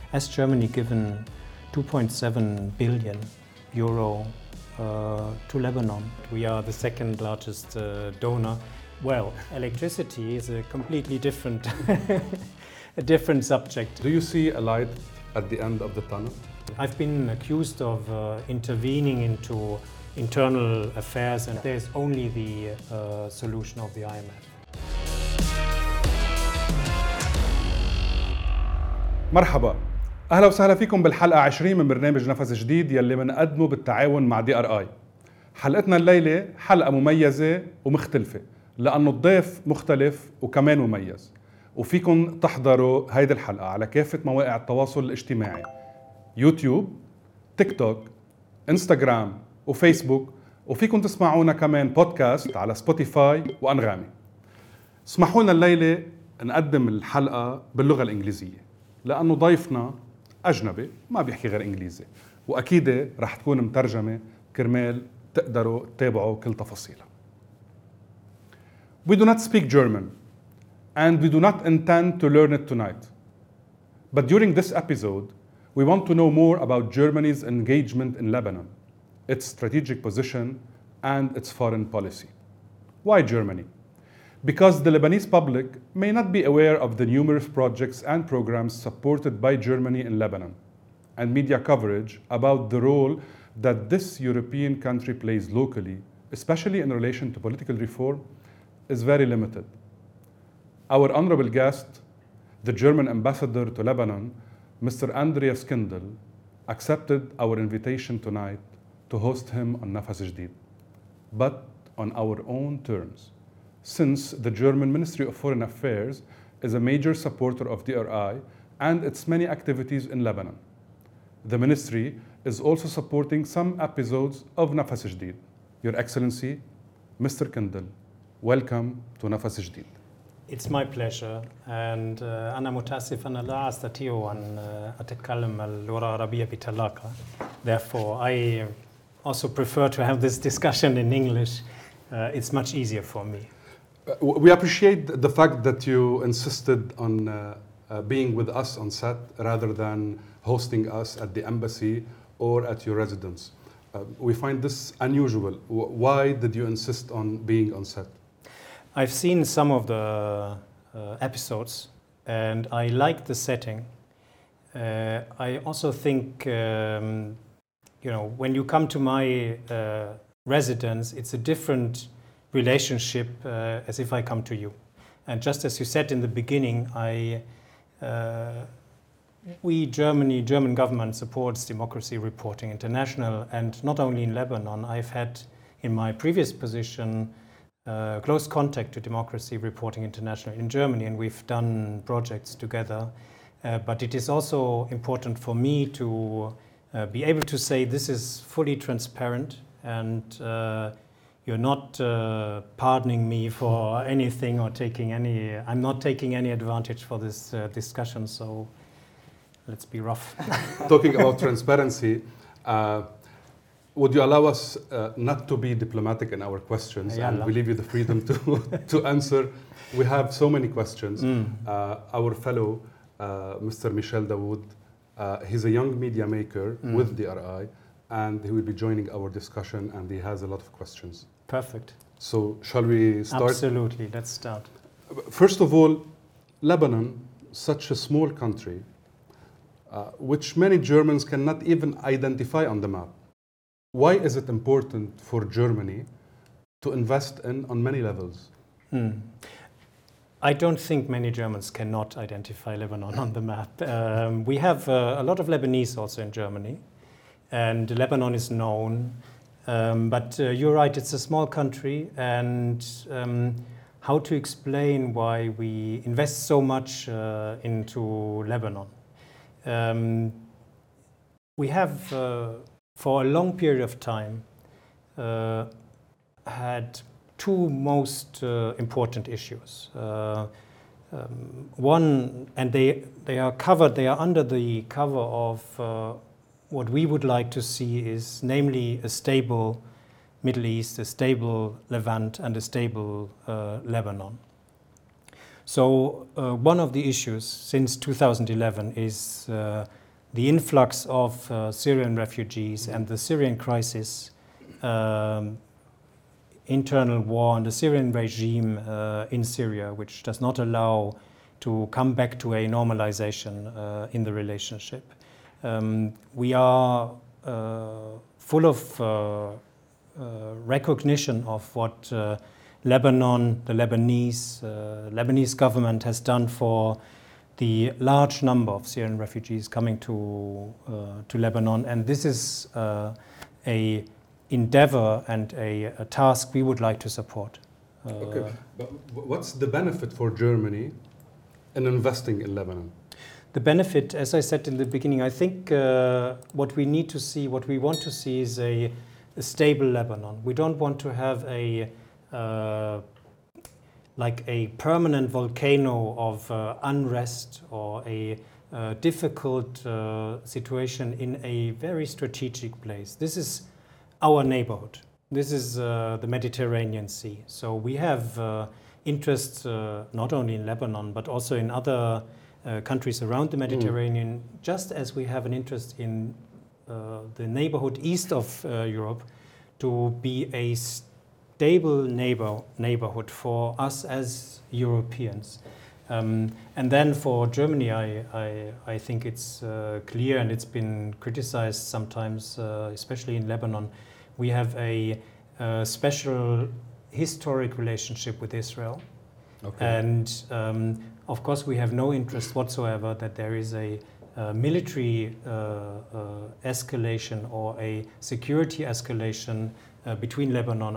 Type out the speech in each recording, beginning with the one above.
has Germany given 2.7 billion euro to Lebanon. We are the second largest donor. Well, electricity is a completely different, a different subject. Do you see a light at the end of the tunnel? I've been accused of intervening into internal affairs, and there's only the solution of the IMF. مرحبا، أهلا وسهلا فيكم بالحلقة 20 من برنامج نفس جديد يلي منقدمه بالتعاون مع DRI. حلقتنا الليلة حلقة مميزة ومختلفة لأنه الضيف مختلف وكمان مميز، وفيكم تحضروا هيدي الحلقة على كافة مواقع التواصل الاجتماعي: يوتيوب، تيك توك، انستغرام وفيسبوك، وفيكم تسمعونا كمان بودكاست على سبوتيفاي وأنغامي. اسمحوا لنا الليلة نقدم الحلقة باللغة الإنجليزية لأنه ضيفنا أجنبي ما بيحكي غير إنجليزي، وأكيد رح تكون مترجمة كرمال تقدروا تتابعوا كل تفاصيلها. We do not speak German and we do not intend to learn it tonight. But during this episode, we want to know more about Germany's engagement in Lebanon, its strategic position and its foreign policy. Why Germany? Because the Lebanese public may not be aware of the numerous projects and programs supported by Germany in Lebanon, and media coverage about the role that this European country plays locally, especially in relation to political reform, is very limited. Our honorable guest, the German ambassador to Lebanon, Mr. Andreas Kindl, accepted our invitation tonight to host him on Nafas Jadid, but on our own terms, since the German Ministry of Foreign Affairs is a major supporter of DRI and its many activities in Lebanon. The ministry is also supporting some episodes of Nafas Jadid. Your Excellency, Mr. Kindl, welcome to Nafas Jadid. It's my pleasure, and أنا متأسف أن لا أستطيع أن أتكلم اللغة العربية بطلاقة. Therefore, I also prefer to have this discussion in English. It's much easier for me. We appreciate the fact that you insisted on being with us on set rather than hosting us at the embassy or at your residence. We find this unusual. Why did you insist on being on set? I've seen some of the episodes and I like the setting. I also think, when you come to my residence, it's a different relationship as if I come to you. And just as you said in the beginning, German government supports Democracy Reporting International, and not only in Lebanon. I've had in my previous position close contact to Democracy Reporting International in Germany, and we've done projects together. But it is also important for me to be able to say this is fully transparent, and you're not pardoning me for anything or I'm not taking any advantage for this discussion, so let's be rough. Talking about transparency, would you allow us not to be diplomatic in our questions? And we leave you the freedom to answer. We have so many questions. Our fellow, Mr. Michel Dawood, he's a young media maker with DRI, and he will be joining our discussion, and he has a lot of questions. Perfect. So shall we start? Absolutely, let's start. First of all, Lebanon, such a small country, which many Germans cannot even identify on the map. Why is it important for Germany to invest on many levels? I don't think many Germans cannot identify Lebanon on the map. We have a lot of Lebanese also in Germany, and Lebanon is known. But you're right, it's a small country, and how to explain why we invest so much into Lebanon? We have, for a long period of time, had two most important issues. One, and they are under the cover of what we would like to see is namely a stable Middle East, a stable Levant, and a stable Lebanon. So one of the issues since 2011 is the influx of Syrian refugees and the Syrian crisis, internal war and the Syrian regime in Syria, which does not allow to come back to a normalization in the relationship. We are full of recognition of what Lebanon, the Lebanese government has done for the large number of Syrian refugees coming to Lebanon, and this is a endeavor and a task we would like to support. Okay, but what's the benefit for Germany in investing in Lebanon? The benefit, as I said in the beginning, I think what we need to see, what we want to see is a stable Lebanon. We don't want to have like a permanent volcano of unrest or a difficult situation in a very strategic place. This is our neighborhood. This is the Mediterranean Sea. So we have interests not only in Lebanon, but also in other countries around the Mediterranean, just as we have an interest in the neighborhood east of Europe to be a stable neighborhood for us as Europeans. And then for Germany, I think it's clear, and it's been criticized sometimes, especially in Lebanon. We have a special historic relationship with Israel. Okay. And of course, we have no interest whatsoever that there is a military escalation or a security escalation between Lebanon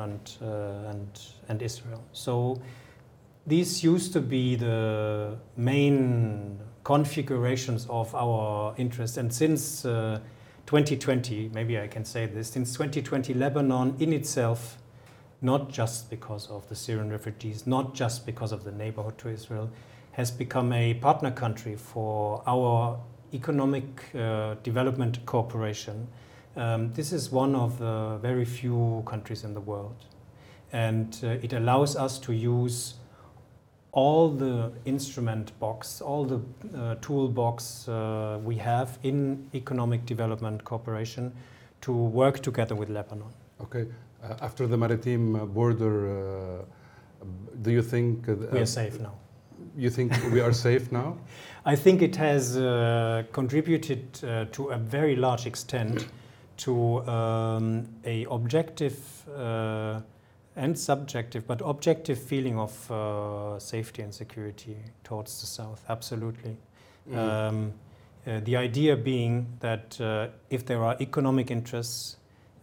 and Israel. So these used to be the main configurations of our interest, and since 2020, maybe I can say this, since 2020, Lebanon in itself, not just because of the Syrian refugees, not just because of the neighborhood to Israel, has become a partner country for our economic development cooperation. This is one of the very few countries in the world. And it allows us to use all the instrument box, all the toolbox we have in economic development cooperation to work together with Lebanon. Okay. After the maritime border, do you think... we are safe now. You think we are safe now? I think it has contributed to a very large extent to a objective and subjective, but objective feeling of safety and security towards the south, absolutely. The idea being that if there are economic interests,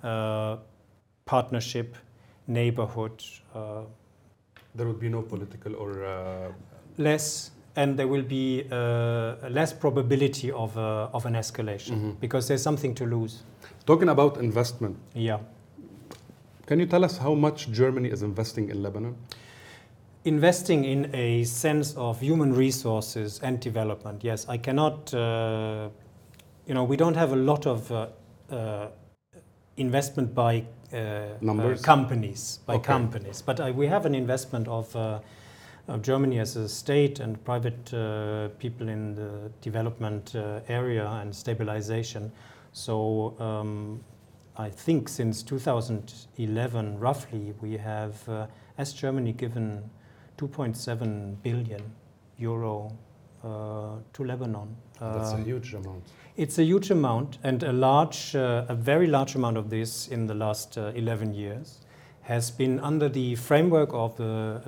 partnership, neighborhood, there would be no political or... less, and there will be less probability of an escalation, because there's something to lose. Talking about investment. Yeah. Can you tell us how much Germany is investing in Lebanon? Investing in a sense of human resources and development, yes. I cannot, we don't have a lot of investment by companies, but we have an investment of Germany as a state and private people in the development area and stabilization. So I think since 2011, roughly, we have, as Germany, given 2.7 billion euro to Lebanon. That's a huge amount. It's a huge amount, and a very large amount of this in the last 11 years has been under the framework of the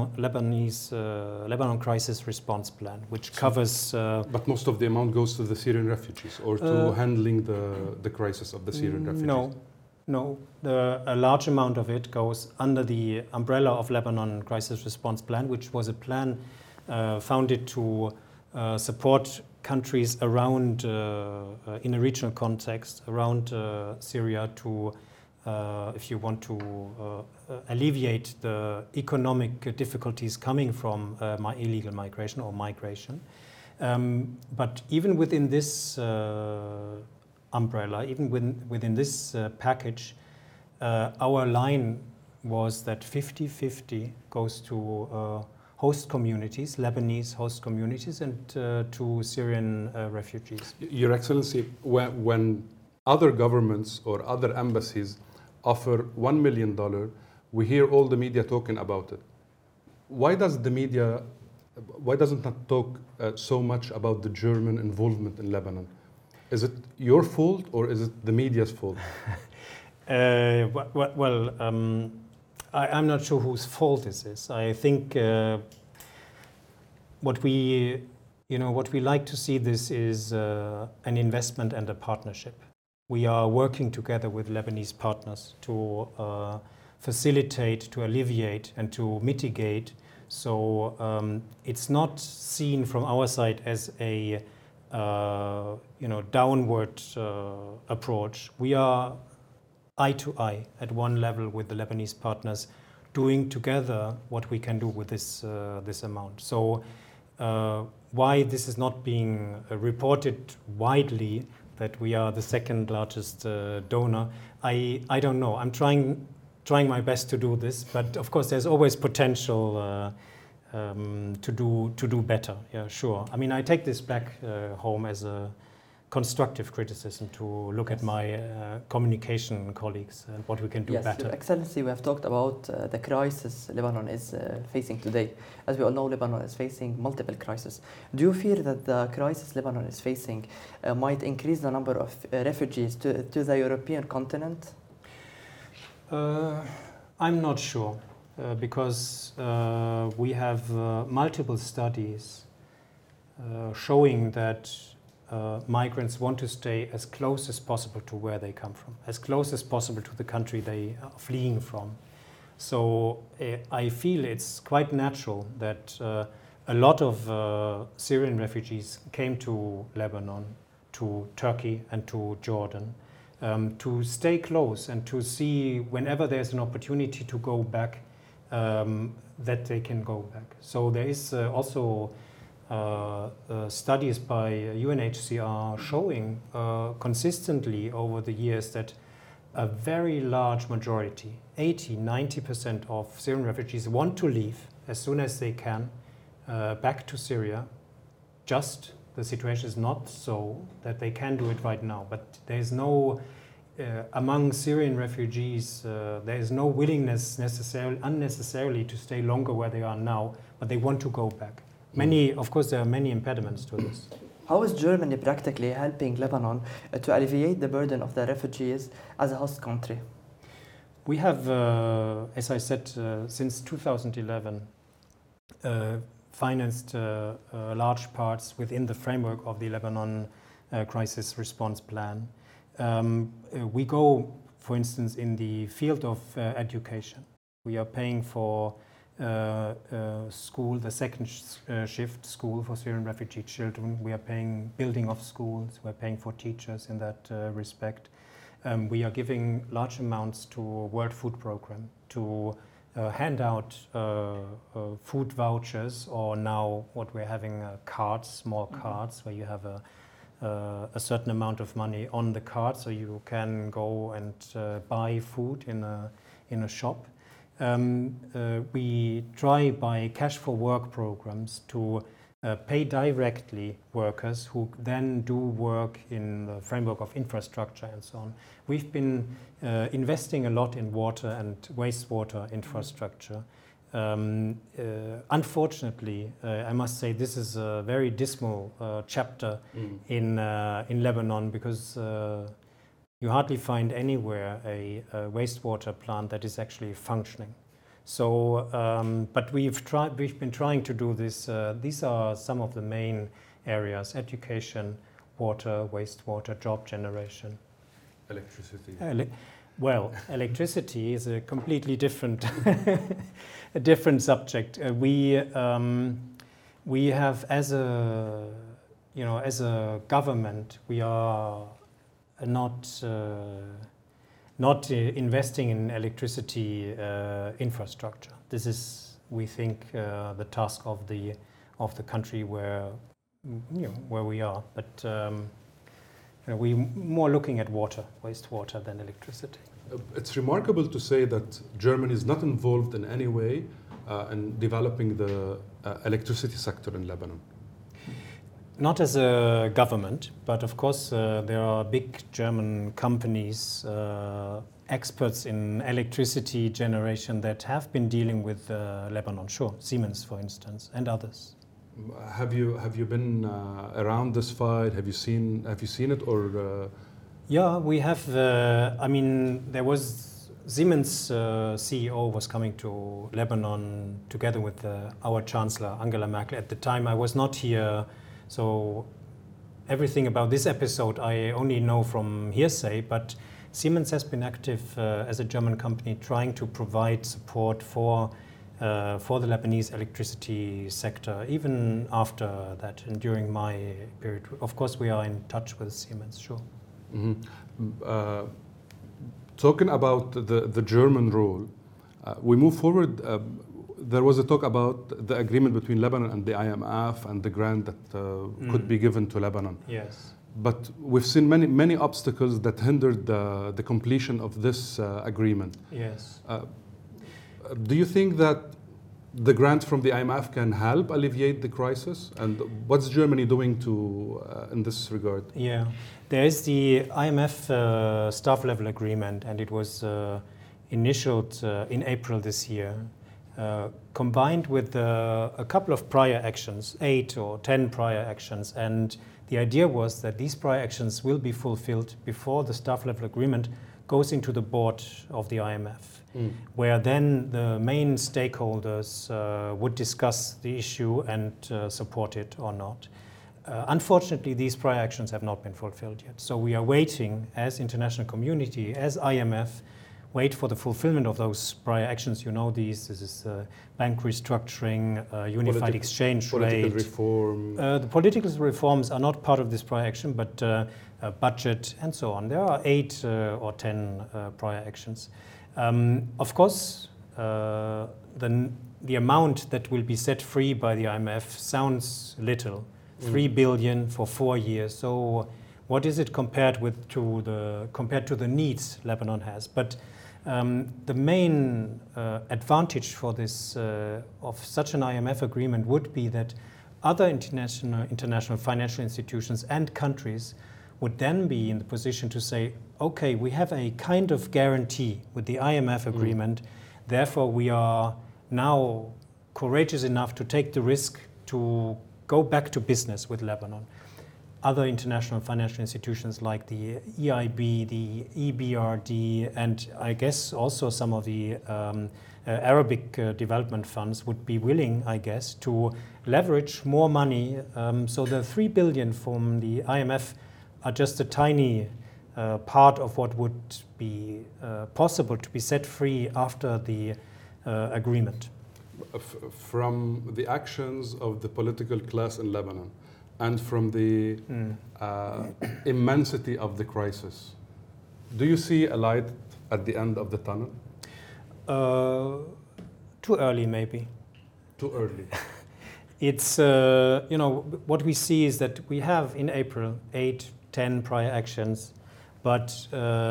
Lebanon Crisis Response Plan, which covers... but most of the amount goes to the Syrian refugees or to handling the crisis of the Syrian refugees? No. A large amount of it goes under the umbrella of Lebanon Crisis Response Plan, which was a plan founded to support countries around, in a regional context, around Syria to if you want to alleviate the economic difficulties coming from illegal migration or migration. But even within this umbrella, even within this package, our line was that 50-50 goes to host communities, Lebanese host communities, and to Syrian refugees. Your Excellency, when other governments or other embassies offer $1 million, we hear all the media talking about it. Why doesn't not talk so much about the German involvement in Lebanon? Is it your fault or is it the media's fault? I'm not sure whose fault this is. I think what we like to see this is an investment and a partnership. We are working together with Lebanese partners to facilitate, to alleviate, and to mitigate. So it's not seen from our side as a downward approach. We are eye to eye at one level with the Lebanese partners, doing together what we can do with this amount. So why this is not being reported widely, that we are the second largest donor, I don't know. I'm trying my best to do this, but of course there's always potential to do better. Yeah, sure. I mean, I take this back home as a constructive criticism to look at my communication colleagues and what we can do better. Your Excellency, we have talked about the crisis Lebanon is facing today. As we all know, Lebanon is facing multiple crises. Do you fear that the crisis Lebanon is facing might increase the number of refugees to the European continent? I'm not sure because we have multiple studies showing that migrants want to stay as close as possible to where they come from, as close as possible to the country they are fleeing from. So I feel it's quite natural that a lot of Syrian refugees came to Lebanon, to Turkey and to Jordan to stay close and to see whenever there's an opportunity to go back, that they can go back. So there is also studies by UNHCR showing consistently over the years that a very large majority, 80–90% of Syrian refugees want to leave as soon as they can back to Syria. Just the situation is not so that they can do it right now, but there is no among Syrian refugees there is no willingness unnecessarily to stay longer where they are now, but they want to go back. Of course, there are many impediments to this. How is Germany practically helping Lebanon to alleviate the burden of the refugees as a host country? We have, as I said, since 2011, financed large parts within the framework of the Lebanon Crisis Response Plan. We go, for instance, in the field of education. We are paying for school, the second shift school for Syrian refugee children. We are paying building of schools. We're paying for teachers in that respect. We are giving large amounts to World Food Programme to hand out food vouchers, or now what we're having cards, small cards, where you have a certain amount of money on the card, so you can go and buy food in a shop. We try by cash for work programs to pay directly workers who then do work in the framework of infrastructure and so on. We've been investing a lot in water and wastewater infrastructure. Unfortunately, I must say this is a very dismal chapter in Lebanon, because you hardly find anywhere a wastewater plant that is actually functioning. So, but we've been trying to do this. These are some of the main areas: education, water, wastewater, job generation. Electricity. Electricity is a completely different, a different subject. We have, as a government, we are not investing in electricity infrastructure. This is, we think, the task of the country where we are. But we're more looking at water, wastewater, than electricity. It's remarkable to say that Germany is not involved in any way in developing the electricity sector in Lebanon? Not as a government, but of course there are big German companies, experts in electricity generation that have been dealing with Lebanon. Sure, Siemens, for instance, and others. Have you been around this fight? Have you seen it or? Yeah, we have. I mean, there was Siemens CEO was coming to Lebanon together with our Chancellor Angela Merkel. At the time, I was not here, so everything about this episode I only know from hearsay. But Siemens has been active as a German company, trying to provide support for the Lebanese electricity sector, even after that and during my period. Of course, we are in touch with Siemens, sure. Mm-hmm. Talking about the German role, we move forward. There was a talk about the agreement between Lebanon and the IMF and the grant that could be given to Lebanon. Yes. But we've seen many obstacles that hindered the completion of this agreement. Yes. Do you think that the grant from the IMF can help alleviate the crisis? And what's Germany doing in this regard? Yeah, there is the IMF staff level agreement, and it was initialed in April this year, combined with a couple of prior actions, 8 or 10 prior actions. And the idea was that these prior actions will be fulfilled before the staff level agreement goes into the board of the IMF, where then the main stakeholders would discuss the issue and support it or not. Unfortunately, these prior actions have not been fulfilled yet. So we are waiting as international community, as IMF, wait for the fulfillment of those prior actions. You know these. This is bank restructuring, unified exchange rate. Political reform. The political reforms are not part of this prior action, but budget and so on. There are 8 or 10 prior actions. Of course, the amount that will be set free by the IMF sounds little, 3 billion for 4 years. So, what is it compared to the needs Lebanon has? But the main advantage for this of such an IMF agreement would be that other international financial institutions and countries would then be in the position to say, okay, we have a kind of guarantee with the IMF agreement, therefore we are now courageous enough to take the risk to go back to business with Lebanon. Other international financial institutions like the EIB, the EBRD, and I guess also some of the Arabic development funds would be willing, I guess, to leverage more money. So the 3 billion from the IMF are just a tiny part of what would be possible to be set free after the agreement. From the actions of the political class in Lebanon and from the immensity of the crisis, do you see a light at the end of the tunnel? Too early, maybe. Too early. It's, what we see is that we have in April 8, 10 prior actions, but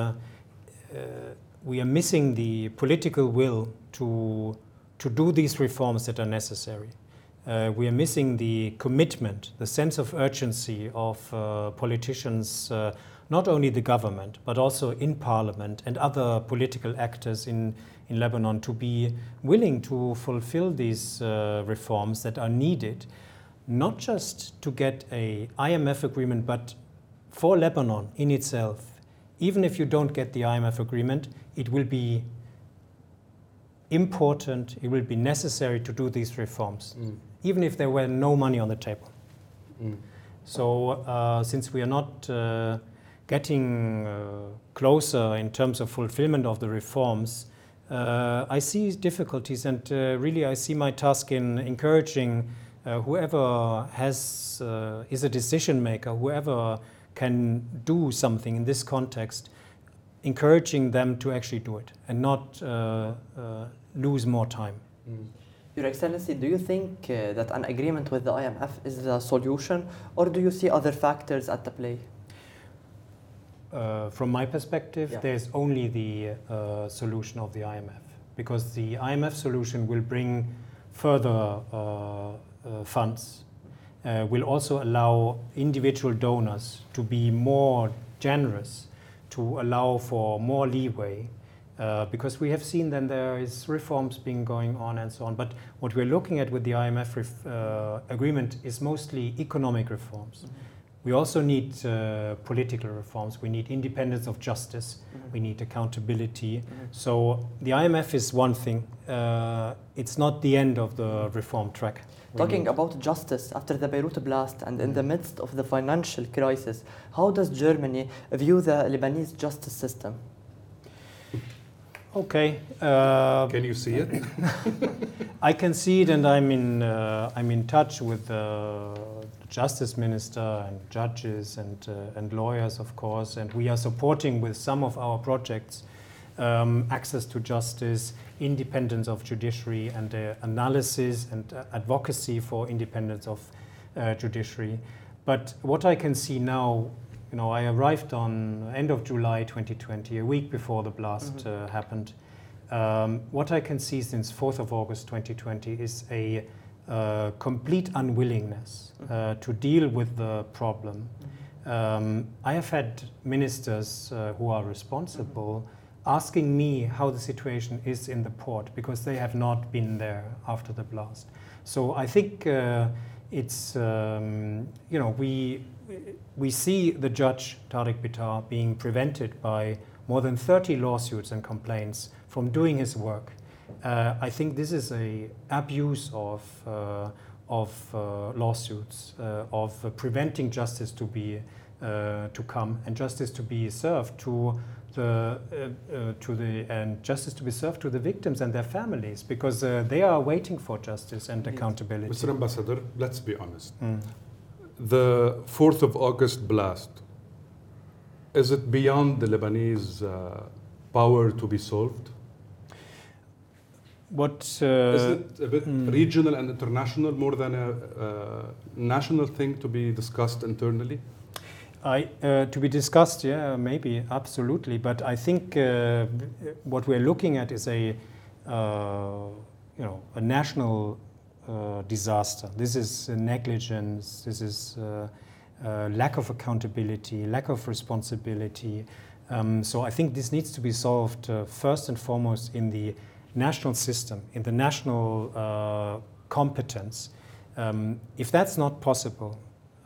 we are missing the political will to do these reforms that are necessary. We are missing the commitment, the sense of urgency of politicians, not only the government, but also in parliament and other political actors in Lebanon to be willing to fulfill these reforms that are needed, not just to get an IMF agreement, but for Lebanon in itself. Even if you don't get the IMF agreement, it will be important, it will be necessary to do these reforms, even if there were no money on the table. So since we are not getting closer in terms of fulfillment of the reforms, I see difficulties, and really I see my task in encouraging whoever is a decision maker, whoever can do something in this context, encouraging them to actually do it and not lose more time. Your Excellency, do you think that an agreement with the IMF is the solution, or do you see other factors at the play? From my perspective, Yeah. there's only the solution of the IMF. because the IMF solution will bring further funds, will also allow individual donors to be more generous, to allow for more leeway, because we have seen then there is reforms being going on and so on. But what we're looking at with the IMF agreement is mostly economic reforms. Mm-hmm. We also need political reforms. We need independence of justice. Mm-hmm. We need accountability. Mm-hmm. So the IMF is one thing. It's not the end of the reform track. Talking about justice after the Beirut blast and in the midst of the financial crisis, how does Germany view the Lebanese justice system? Okay. Can you see it? I can see it, and I'm in touch with the justice minister and judges and lawyers, of course, and we are supporting with some of our projects access to justice, independence of judiciary, and analysis and advocacy for independence of judiciary. But what I can see now, you know, I arrived on end of July 2020, a week before the blast happened. What I can see since 4th of August 2020 is a complete unwillingness to deal with the problem. I have had ministers who are responsible asking me how the situation is in the port, because they have not been there after the blast. So I think it's, you know, we see the judge, Tariq Bitar, being prevented by more than 30 lawsuits and complaints from doing his work. I think this is an abuse of lawsuits, of preventing justice to be to come and justice to be served to justice to be served to the victims and their families, because they are waiting for justice and accountability. Mr. Ambassador, let's be honest. The 4th of August blast, is it beyond the Lebanese power to be solved? Is it a bit regional and international more than a national thing to be discussed internally? To be discussed, yeah, maybe, absolutely. But I think what we're looking at is a national disaster. This is negligence. This is lack of accountability, lack of responsibility. So I think this needs to be solved first and foremost in the national system, in the national competence. If that's not possible,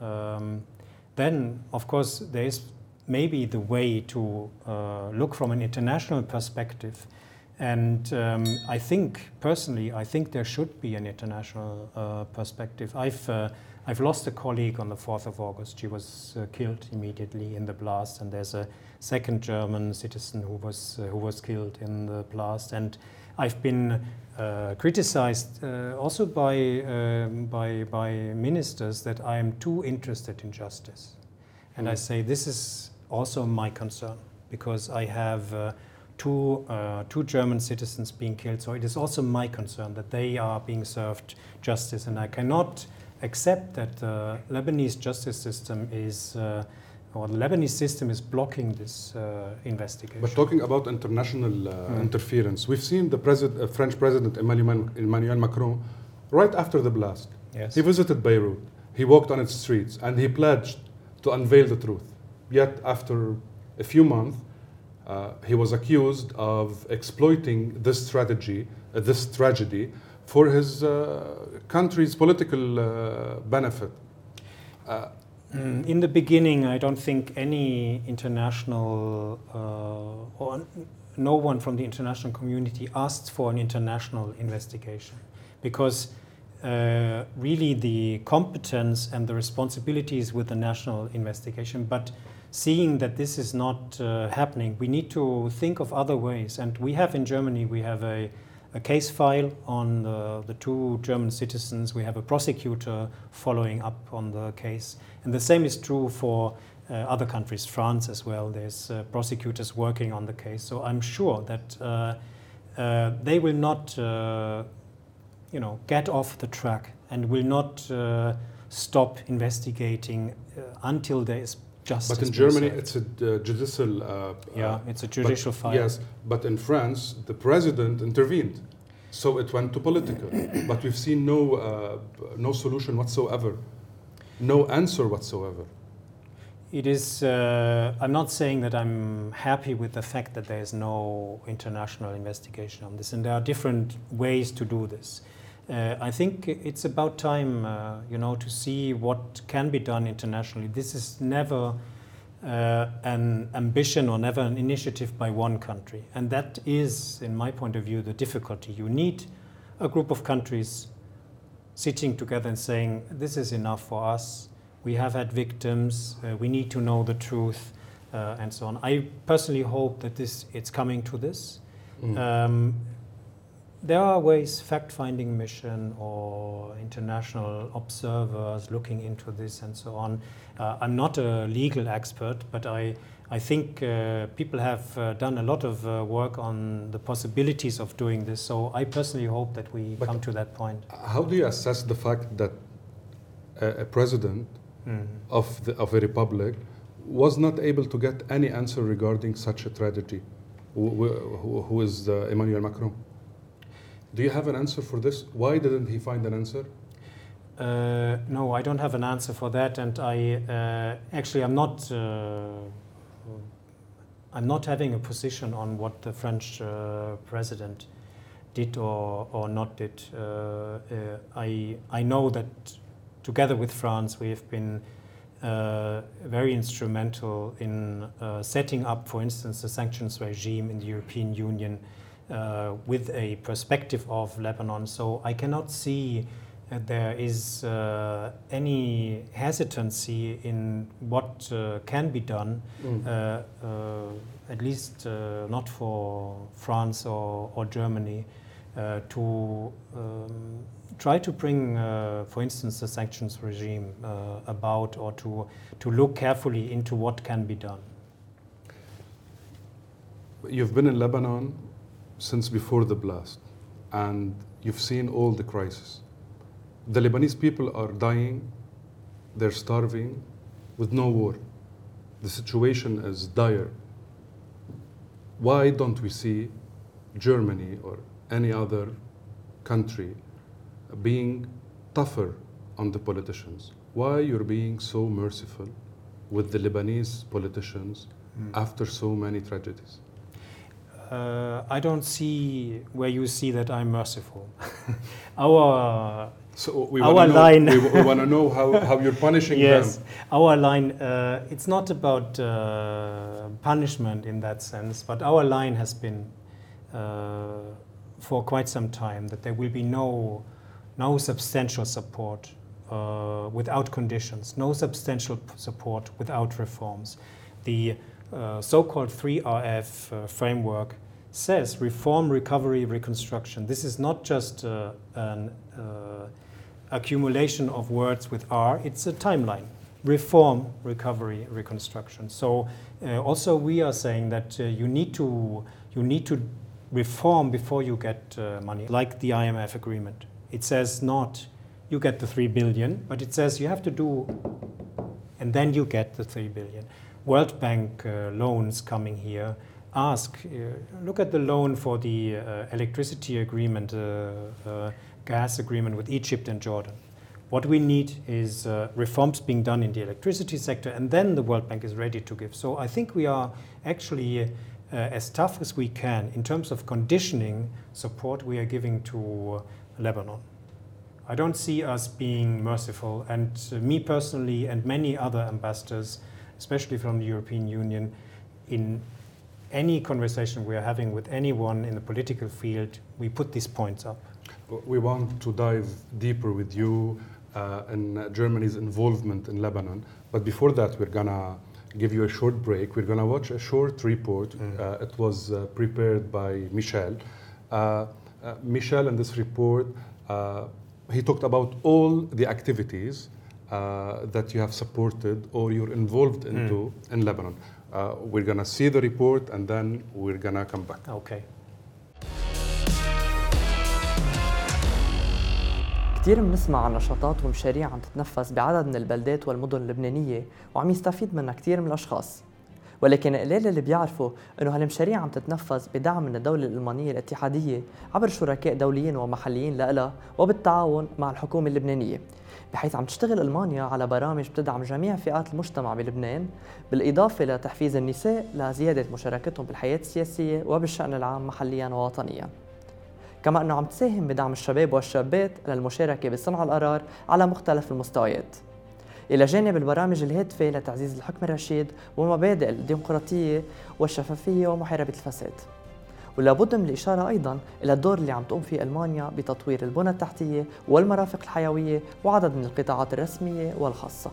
then of course there is maybe the way to look from an international perspective. And I think, personally, there should be an international perspective. I've lost a colleague on the 4th of August. She was killed immediately in the blast, and there's a second German citizen who was killed in the blast. And I've been criticized also by ministers that I am too interested in justice. And I say this is also my concern, because I have two German citizens being killed. So it is also my concern that they are being served justice, and I cannot accept that the Lebanese justice system is or the Lebanese system is blocking this investigation. But talking about international interference, we've seen the French President Emmanuel Macron right after the blast. Yes. He visited Beirut. He walked on its streets and he pledged to unveil the truth. Yet after a few months, he was accused of exploiting this tragedy for his country's political benefit. In the beginning, I don't think any international or no one from the international community asked for an international investigation, because really the competence and the responsibilities with the national investigation. But seeing that this is not happening, we need to think of other ways. And we have in Germany, we have a case file on the two German citizens. We have a prosecutor following up on the case. And the same is true for other countries, France as well. There's prosecutors working on the case. So I'm sure that they will not get off the track and will not stop investigating until there is justice. But in being Germany, served. it's a judicial. It's a judicial file. Yes, but in France, the president intervened, so it went to political. But we've seen no solution whatsoever, no answer whatsoever. It is. I'm not saying that I'm happy with the fact that there is no international investigation on this, and there are different ways to do this. I think it's about time, to see what can be done internationally. This is never an ambition or never an initiative by one country, and that is, in my point of view, the difficulty. You need a group of countries sitting together and saying, "This is enough for us. We have had victims. We need to know the truth," and so on. I personally hope that it's coming to this. There are ways, fact-finding mission or international observers looking into this and so on. I'm not a legal expert, but I think people have done a lot of work on the possibilities of doing this. So I personally hope that we come to that point. How do you assess the fact that a president of a republic was not able to get any answer regarding such a tragedy, who is Emmanuel Macron? Do you have an answer for this? Why didn't he find an answer? No, I don't have an answer for that, and I'm not having a position on what the French president did or not did. I know that together with France we have been very instrumental in setting up, for instance, the sanctions regime in the European Union with a perspective of Lebanon. So I cannot see that there is any hesitancy in what can be done, at least not for France or Germany, to try to bring, for instance, the sanctions regime about, or to look carefully into what can be done. You've been in Lebanon since before the blast, and you've seen all the crises. The Lebanese people are dying, they're starving, with no war. The situation is dire. Why don't we see Germany or any other country being tougher on the politicians? Why you're being so merciful with the Lebanese politicians after so many tragedies? I don't see where you see that I'm merciful. Our line. We want to know how you're punishing yes, them. Our line. It's not about punishment in that sense, but our line has been for quite some time that there will be no substantial support without conditions, no substantial support without reforms. The so-called 3RF framework says reform, recovery, reconstruction. This is not just an accumulation of words with R, it's a timeline. Reform, recovery, reconstruction. So also we are saying that you need to reform before you get money, like the IMF agreement. It says not you get the 3 billion, but it says you have to do, and then you get the 3 billion. World Bank loans coming here look at the loan for the electricity agreement, gas agreement with Egypt and Jordan. What we need is reforms being done in the electricity sector, and then the World Bank is ready to give. So I think we are actually as tough as we can in terms of conditioning support we are giving to Lebanon. I don't see us being merciful, and me personally and many other ambassadors, especially from the European Union, in any conversation we are having with anyone in the political field, we put these points up. We want to dive deeper with you in Germany's involvement in Lebanon. But before that, we're going to give you a short break. We're going to watch a short report. It was prepared by Michel. Michel, in this report, he talked about all the activities that you have supported or you're involved into in Lebanon. We're going to see the report and then we're going to come back. Okay. كتير بنسمع عن نشاطات ومشاريع عم تتنفذ بعدد من البلدات والمدن اللبنانية وعم يستفيد منها كتير من الأشخاص، ولكن قليل اللي بيعرفوا إنه هالمشاريع عم تتنفذ بدعم من الدولة الألمانية الاتحادية عبر شركاء دوليين ومحليين لها وبالتعاون مع الحكومة اللبنانية، بحيث عم تشتغل ألمانيا على برامج بتدعم جميع فئات المجتمع بلبنان، بالإضافة لتحفيز النساء لزيادة مشاركتهم بالحياة السياسية وبالشأن العام محلياً ووطنياً. كما أنه عم تساهم بدعم الشباب والشابات للمشاركة بصنع القرار على مختلف المستويات، إلى جانب البرامج الهادفة لتعزيز الحكم الرشيد ومبادئ الديمقراطية والشفافية ومحاربة الفساد. ولابد من الإشارة أيضاً إلى الدور اللي عم تقوم فيه ألمانيا بتطوير البنى التحتية والمرافق الحيوية وعدد من القطاعات الرسمية والخاصة.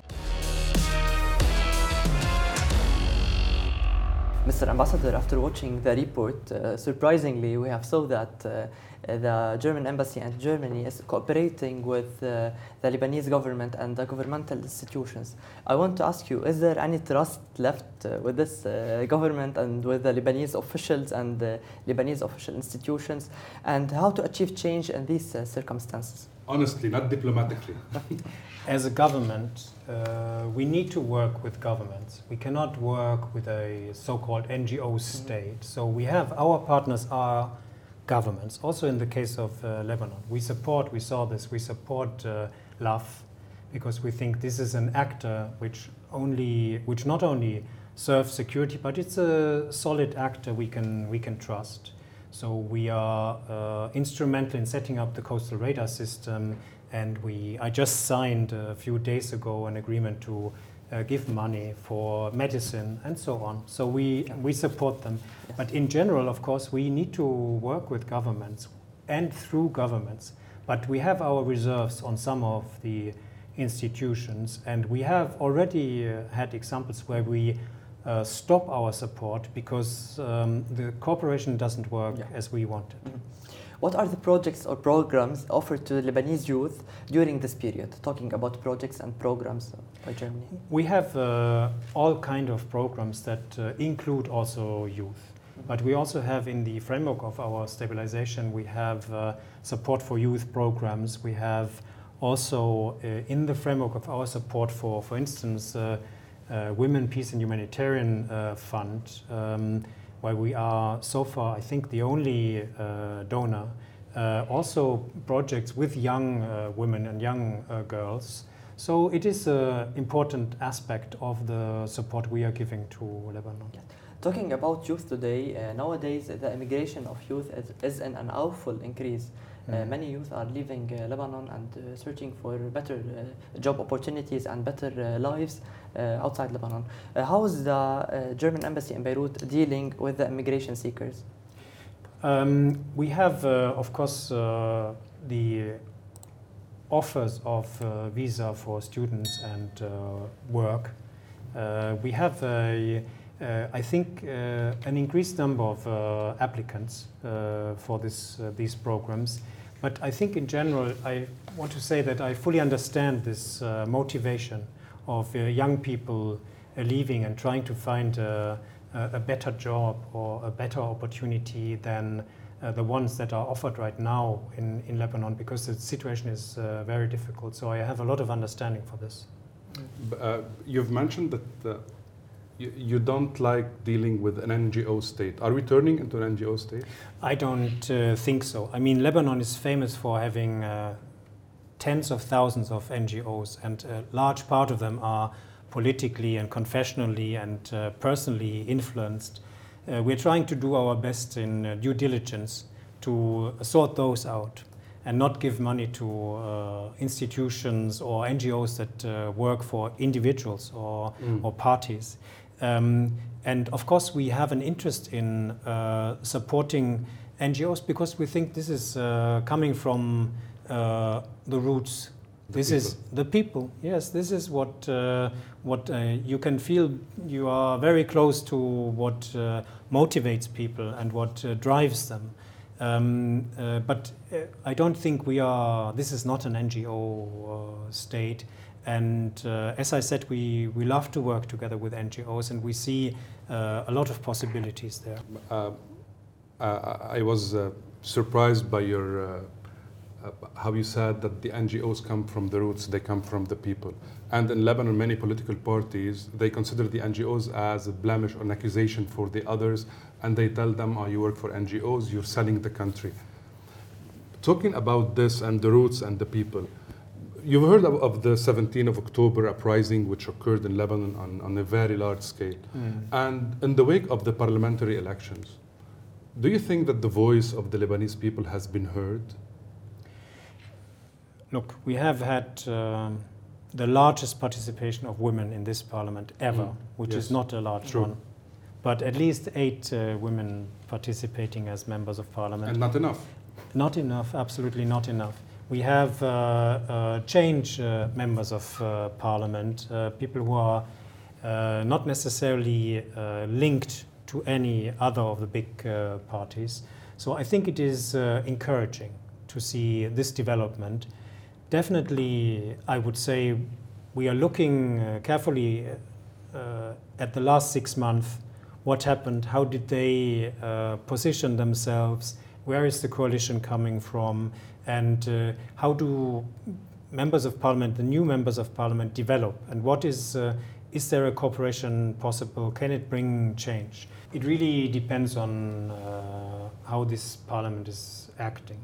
Mr. Ambassador, after watching the report, surprisingly we have saw that the German embassy and Germany is cooperating with the Lebanese government and the governmental institutions. I want to ask you, is there any trust left with this government and with the Lebanese officials and Lebanese official institutions, and how to achieve change in these circumstances? Honestly, not diplomatically. As a government, we need to work with governments. We cannot work with a so-called NGO state. So we have, our partners are governments. Also in the case of Lebanon, we support LAF because we think this is an actor which not only serves security, but it's a solid actor we can trust. So we are instrumental in setting up the coastal radar system, and I just signed a few days ago an agreement to give money for medicine and so on. So we support them. Yes. But in general, of course, we need to work with governments and through governments. But we have our reserves on some of the institutions, and we have already had examples where we stop our support because the cooperation doesn't work as we wanted. Mm-hmm. What are the projects or programs offered to Lebanese youth during this period? Talking about projects and programs by Germany. We have all kind of programs that include also youth. But we also have, in the framework of our stabilization, we have support for youth programs. We have also in the framework of our support for instance, Women, Peace and Humanitarian Fund, where we are so far, I think, the only donor. Also projects with young women and young girls. So it is an important aspect of the support we are giving to Lebanon. Yeah. Talking about youth today, nowadays the immigration of youth is in an awful increase. Many youth are leaving Lebanon and searching for better job opportunities and better lives outside Lebanon. How is the German embassy in Beirut dealing with the immigration seekers? We have, of course, the offers of visa for students and work. We have, I think, an increased number of applicants for these programs. But I think in general, I want to say that I fully understand this motivation of young people leaving and trying to find a better job or a better opportunity than the ones that are offered right now in Lebanon, because the situation is very difficult. So I have a lot of understanding for this. You've mentioned that you don't like dealing with an NGO state. Are we turning into an NGO state? I don't think so. I mean, Lebanon is famous for having tens of thousands of NGOs, and a large part of them are politically and confessionally and personally influenced. We're trying to do our best in due diligence to sort those out and not give money to institutions or NGOs that work for individuals or parties. And of course, we have an interest in supporting NGOs because we think this is coming from the roots. This is the people. Yes, this is what you can feel. You are very close to what motivates people and what drives them. But I don't think we are. This is not an NGO state. And as I said, we love to work together with NGOs, and we see a lot of possibilities there. I was surprised by your how you said that the NGOs come from the roots, they come from the people. And in Lebanon, many political parties, they consider the NGOs as a blemish or an accusation for the others, and they tell them, oh, you work for NGOs, you're selling the country. Talking about this and the roots and the people, you've heard of the 17th of October uprising, which occurred in Lebanon on a very large scale. And in the wake of the parliamentary elections, do you think that the voice of the Lebanese people has been heard? Look, we have had the largest participation of women in this parliament ever, which Yes. is not a large True. one. But at least 8 women participating as members of parliament. And not enough. Not enough, absolutely not enough. We have change members of parliament, people who are not necessarily linked to any other of the big parties. So I think it is encouraging to see this development. Definitely, I would say we are looking carefully at the last 6 months. What happened? How did they position themselves? Where is the coalition coming from? And how do members of parliament, the new members of parliament, develop? And what is there a cooperation possible? Can it bring change? It really depends on how this parliament is acting.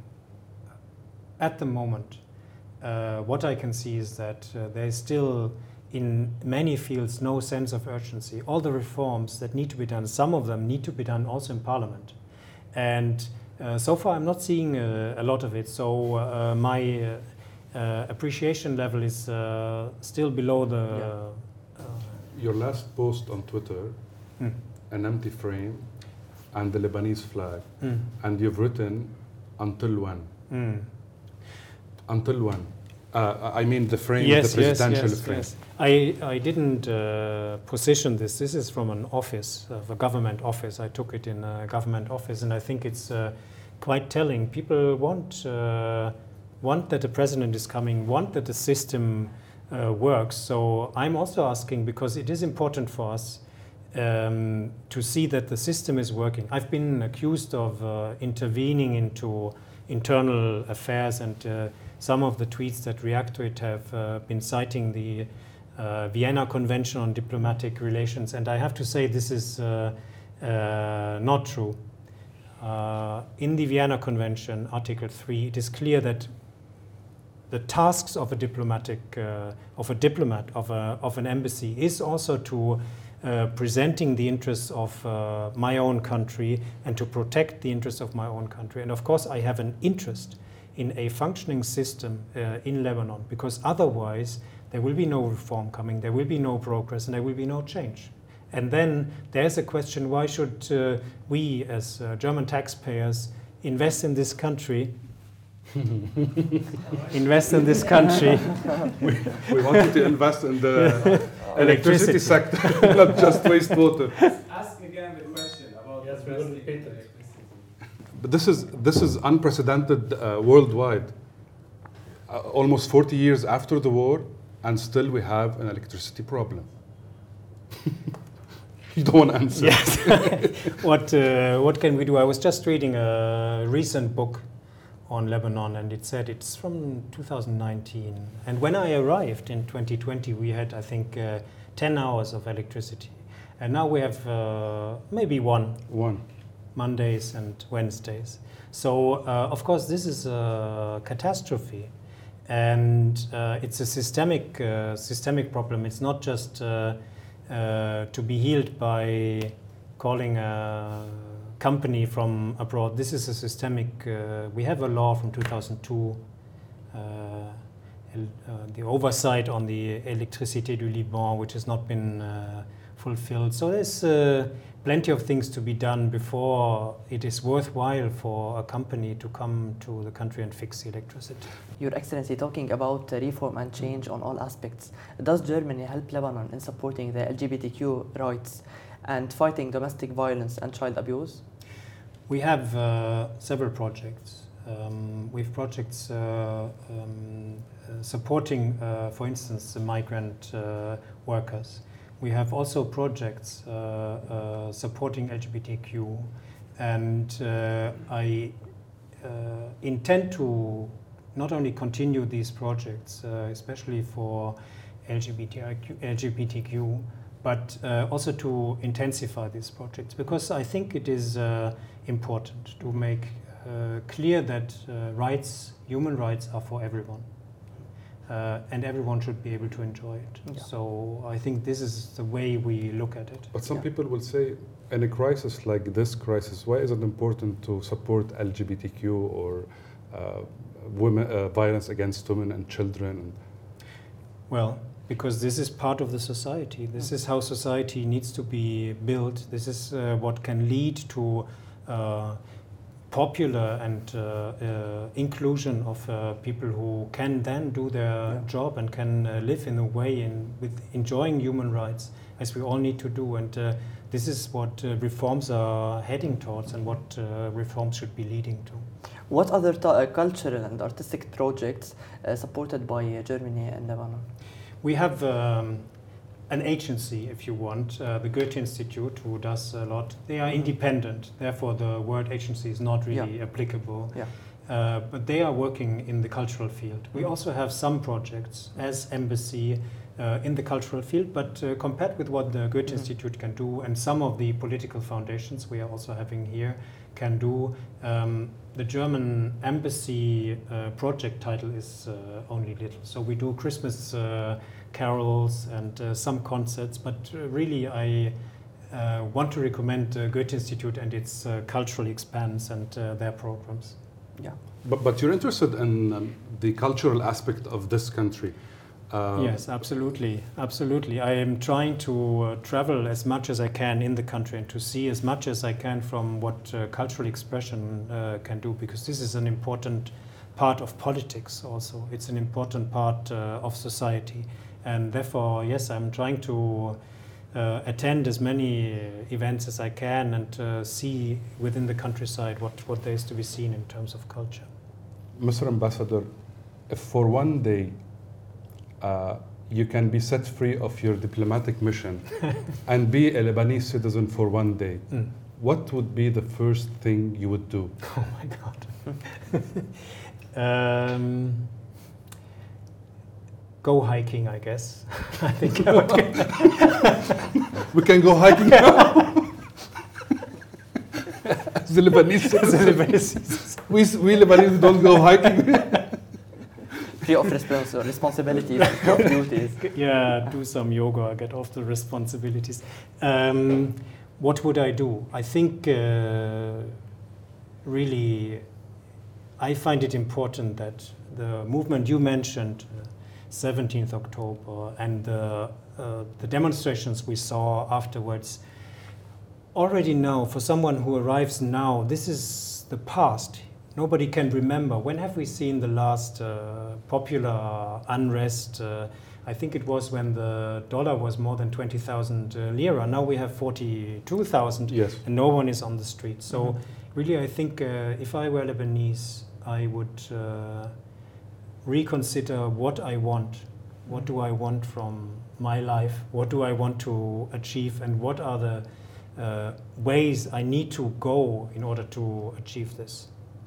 At the moment, what I can see is that there is still, in many fields, no sense of urgency. All the reforms that need to be done, some of them need to be done also in parliament. And so far, I'm not seeing a lot of it. So my appreciation level is still below the... Your last post on Twitter, an empty frame and the Lebanese flag. And you've written, until when? Until when? I mean the frame, the presidential frame. Yes. I didn't position this. This is from an office, of a government office. I took it in a government office, and I think it's quite telling. People want that the president is coming, want that the system works. So I'm also asking, because it is important for us to see that the system is working. I've been accused of intervening into internal affairs, and some of the tweets that react to it have been citing the Vienna Convention on Diplomatic Relations, and I have to say this is not true. In the Vienna Convention, Article 3, it is clear that the tasks of a diplomat, of an embassy, is also to presenting the interests of my own country and to protect the interests of my own country. And of course, I have an interest in a functioning system in Lebanon, because otherwise there will be no reform coming, there will be no progress, and there will be no change. And then there's a question, why should we as German taxpayers invest in this country? Invest in this country. We want you to invest in the electricity sector, not just wastewater. Ask again the question about the electricity. But this is unprecedented worldwide. Almost 40 years after the war, and still we have an electricity problem. You don't want to answer. Yes. What can we do? I was just reading a recent book on Lebanon, and it said it's from 2019. And when I arrived in 2020, we had, I think, 10 hours of electricity. And now we have maybe one. Mondays and Wednesdays. So, of course, this is a catastrophe. And it's a systemic problem. It's not just to be healed by calling a company from abroad. This is a systemic, we have a law from 2002, the oversight on the Électricité du Liban, which has not been fulfilled. So there's plenty of things to be done before it is worthwhile for a company to come to the country and fix the electricity. Your Excellency, talking about reform and change on all aspects, does Germany help Lebanon in supporting the LGBTQ rights and fighting domestic violence and child abuse? We have several projects. We have projects supporting, for instance, the migrant workers. We have also projects supporting LGBTQ, and I intend to not only continue these projects, especially for LGBTQ, but also to intensify these projects, because I think it is important to make clear that human rights are for everyone. And everyone should be able to enjoy it. Yeah. So I think this is the way we look at it. But some people will say, in a crisis like this crisis, why is it important to support LGBTQ or violence against women and children? Well, because this is part of the society. This is how society needs to be built. This is what can lead to popular and inclusion of people who can then do their job and can live in a way with enjoying human rights, as we all need to do. And this is what reforms are heading towards and what reforms should be leading to. What other cultural and artistic projects supported by Germany and Lebanon? We have an agency, if you want, the Goethe Institute, who does a lot. They are independent, therefore the word agency is not really applicable. Yeah. But they are working in the cultural field. We also have some projects as embassy in the cultural field, but compared with what the Goethe Institute can do and some of the political foundations we are also having here can do, the German embassy project title is only little. So we do Christmas carols and some concerts, but really I want to recommend Goethe Institute and its cultural expanse and their programs. Yeah. But you're interested in the cultural aspect of this country. Yes, absolutely. Absolutely. I am trying to travel as much as I can in the country and to see as much as I can from what cultural expression can do, because this is an important part of politics also. It's an important part of society. And therefore, yes, I'm trying to attend as many events as I can and see within the countryside what there is to be seen in terms of culture. Mr. Ambassador, if for one day you can be set free of your diplomatic mission and be a Lebanese citizen for one day, what would be the first thing you would do? Oh my God. Go hiking, I guess. I think I would We can go hiking now. As the Lebanese citizens. We Lebanese don't go hiking. Free of responsibilities, of duties. Yeah, do some yoga, get off the responsibilities. What would I do? I think really I find it important that the movement you mentioned, 17th October, and the demonstrations we saw afterwards, already know for someone who arrives now, this is the past. Nobody can remember. When have we seen the last popular unrest? I think it was when the dollar was more than 20,000 lira. Now we have 42,000, yes, and no one is on the street. So really, I think if I were Lebanese, I would reconsider what I want. What do I want from my life? What do I want to achieve? And what are the ways I need to go in order to achieve this?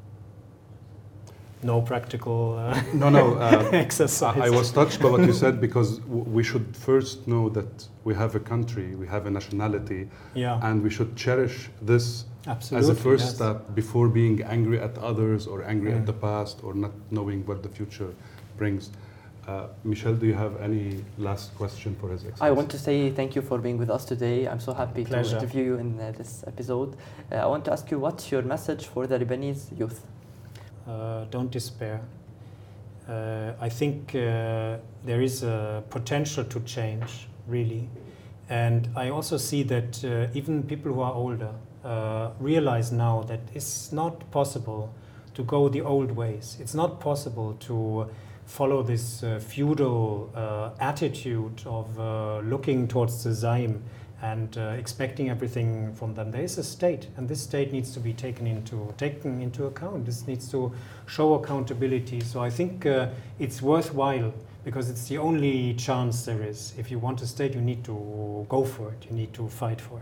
No practical exercise. I was touched by what you said, because we should first know that we have a country, we have a nationality, and we should cherish this as a first step before being angry at others or angry at the past or not knowing what the future brings. Michel, do you have any last question for His Excellency? I want to say thank you for being with us today. I'm so happy to interview you in this episode. I want to ask you, what's your message for the Lebanese youth? Don't despair. I think there is a potential to change, really. And I also see that even people who are older realize now that it's not possible to go the old ways. It's not possible to follow this feudal attitude of looking towards the Zaim and expecting everything from them. There is a state, and this state needs to be taken into account. This needs to show accountability. So I think it's worthwhile, because it's the only chance there is. If you want a state, you need to go for it. You need to fight for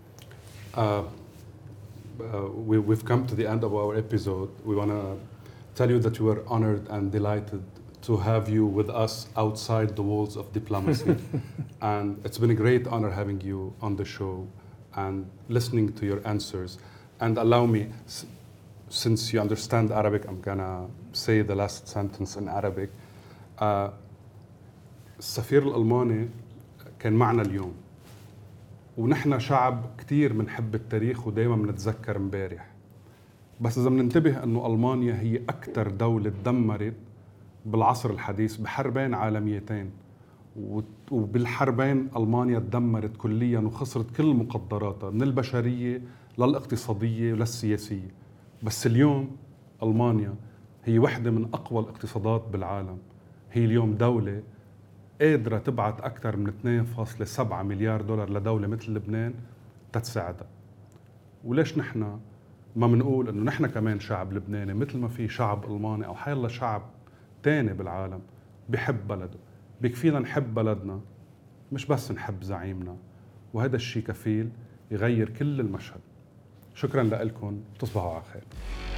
it. We've come to the end of our episode. We want to tell you that we were honored and delighted to have you with us outside the walls of diplomacy. And it's been a great honor having you on the show and listening to your answers. And allow me, since you understand Arabic, I'm gonna say the last sentence in Arabic. السفير الألماني كان معنا اليوم، ونحن شعب كتير منحب التاريخ ودايما منتذكر امبارح. بس إذا مننتبه أنه ألمانيا هي أكثر دولة تدمرت بالعصر الحديث بحربين عالميتين، وبالحربين ألمانيا تدمرت كليا وخسرت كل مقدراتها من البشرية للاقتصادية وللسياسية. بس اليوم ألمانيا هي واحدة من أقوى الاقتصادات بالعالم. هي اليوم دولة قادرة تبعت أكثر من 2.7 مليار دولار لدولة مثل لبنان تتساعدها. وليش نحن ما منقول إنه نحن كمان شعب لبناني مثل ما في شعب ألماني أو حيالله شعب تاني بالعالم بيحب بلده، بيكفينا نحب بلدنا مش بس نحب زعيمنا، وهذا الشيء كفيل يغير كل المشهد. شكرا لكم، تصبحوا على خير.